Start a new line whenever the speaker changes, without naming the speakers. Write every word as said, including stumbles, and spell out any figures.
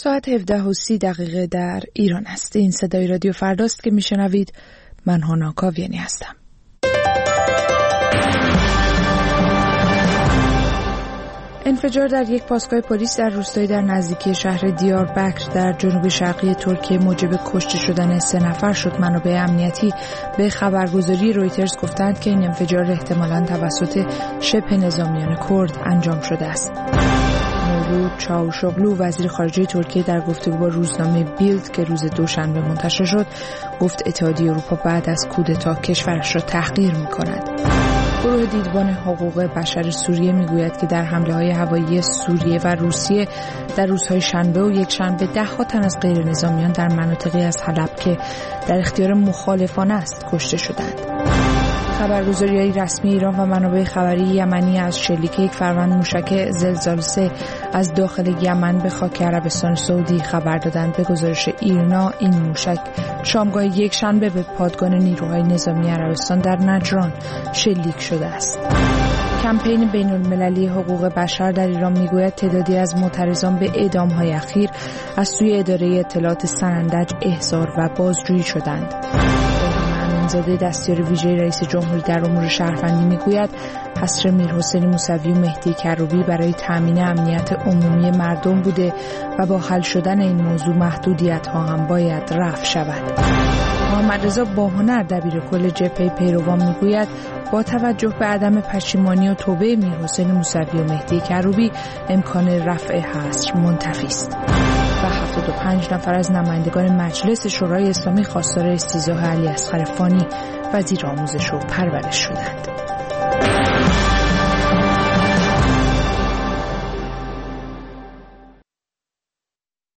ساعت هفده و سی دقیقه در ایران است. این صدای رادیو فرداست که میشنوید. من هانا کاویانی هستم. انفجار در یک پاسگاه پلیس در روستایی در نزدیکی شهر دیاربکر در جنوب شرقی ترکیه موجب کشته شدن سه نفر شد. منابع امنیتی به خبرگزاری رویترز گفتند که این انفجار احتمالاً توسط شبه نظامیان کرد انجام شده است. مولود چاوشوغلو وزیر خارجه ترکیه در گفتگو با روزنامه بیلد که روز دوشنبه منتشر شد گفت اتحادیه اروپا بعد از کودتا کشورش را تحقیر می‌کند. گروه دیدبان حقوق بشر سوریه میگوید که در حمله‌های هوایی سوریه و روسیه در روزهای شنبه و یک شنبه ده ها تن از غیر نظامیان در مناطقی از حلب که در اختیار مخالفان است کشته شدند. خبرگزاری‌های رسمی ایران و منابع خبری یمنی از شلیک یک فروند موشک زلزال سه از داخل یمن به خاک عربستان سعودی خبر دادند. به گزارش ایرنا این موشک شامگاه یک شنبه به پادگان نیروهای نظامی عربستان در نجران شلیک شده است. کمپین بین‌المللی حقوق بشر در ایران میگوید تعدادی از معترضان به اعدام‌های اخیر از سوی اداره اطلاعات سنندج احضار و بازجویی شدند. زاده دستیار ویژه رئیس جمهوری در امور شهروندی میگوید حصر میرحسین موسوی و مهدی کروبی برای تامین امنیت عمومی مردم بوده و با حل شدن این موضوع محدودیت‌ها هم باید رفع شود. محمد رضا باهنر دبیرکل جبهه پیروان میگوید با توجه به عدم پشیمانی و توبه میرحسین موسوی و مهدی کروبی امکان رفع حصر منتفی است. و هفتاد و پنج نفر از نمایندگان مجلس شورای اسلامی خواستار استیضاح علی اصغر فانی وزیر آموزش و پرورش شدند.